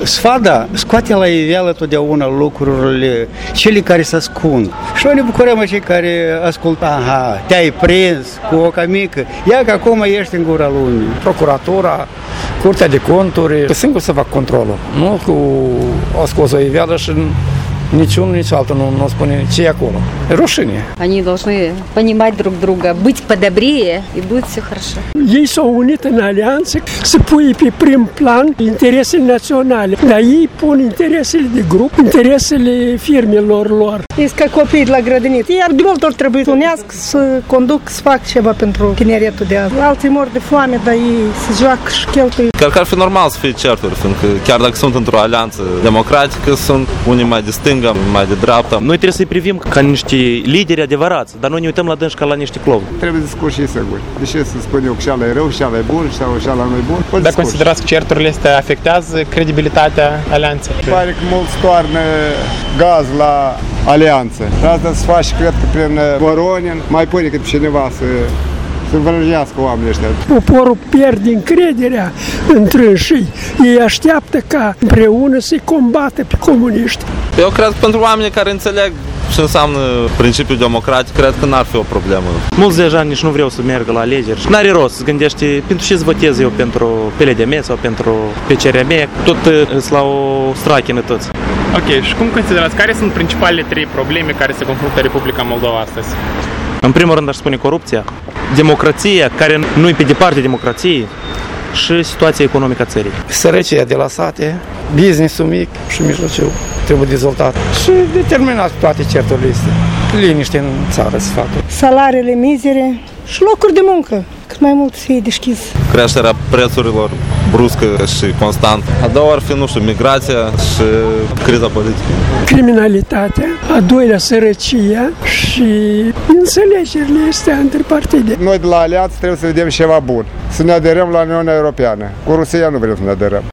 Sfada scoate la iveală totdeauna lucrurile, cele care se ascund. Și noi ne bucurăm cei care ascultă. Aha, te-ai prins cu oca mică, ia că acum ești în gura lumii. Procuratura, Curtea de Conturi, singur să fac controlul. Nu cu o scos o iveală și niciunul, nici altul nu spune ce e acolo. E rușine. Они должны понимать друг друга, быть подобрее, и будет все хорошо. Ei s-au unit în alianță să pui pe prim plan interesele naționale, dar ei pun interesele de grup, interesele firmelor lor. Este ca copiii de la grădiniță. Iar de multe ori trebuie să unească, să conduc, să fac ceva pentru tineretul de azi. Alții mor de foame, dar ei se joacă și cheltuie. Cred că ar fi normal să fie certuri, fiindcă chiar dacă sunt într-o alianță democratică, sunt unii mai de stânga, mai de dreapta. Noi trebuie să-i privim ca niște lideri adevărați, dar noi ne uităm la dânsi ca la niște clovni. Trebuie să scoși și sigur. De ce să spun eu că și ala e rău, și ala e bun, și ala nu e bun? Dar considerați că certurile astea afectează credibilitatea alianței? Pare că mulți toarnă gaz la alianță. Asta se face, cred că prin Voronin, mai pune cât cineva să vrăjească oamenii ăștia. Poporul pierde încrederea între înșii. Ei așteaptă ca împreună să-i combată pe comuniști. Eu cred că pentru oamenii care înțeleg ce înseamnă principiul democratic, cred că n-ar fi o problemă. Mulți deja nici nu vreau să meargă la alegeri. N-are rost să gândește pentru ce să votez eu, pentru PLDM sau pentru PCRM. Tot sunt la o strachină toți. Ok, și cum considerați, care sunt principalele trei probleme care se confruntă Republica Moldova astăzi? În primul rând aș spune corupția, democrația, care nu e pe departe democrației, și situația economică a țării. Sărăcia de la sate, business-ul mic și mijlociu trebuie dezvoltat și determinat toate certurile astea. Liniște în țară să facă. Salariile mizere și locuri de muncă, cât mai mult să fie deschis. Creșterea prețurilor bruscă și constant. A doua ar fi, nu știu, migrația și criza politică. Criminalitatea, a doilea sărăcia și înțelegerile astea între partide. Noi de la alianță trebuie să vedem ceva bun. Să ne aderăm la Uniunea Europeană. Cu Rusia nu vrem să ne aderăm.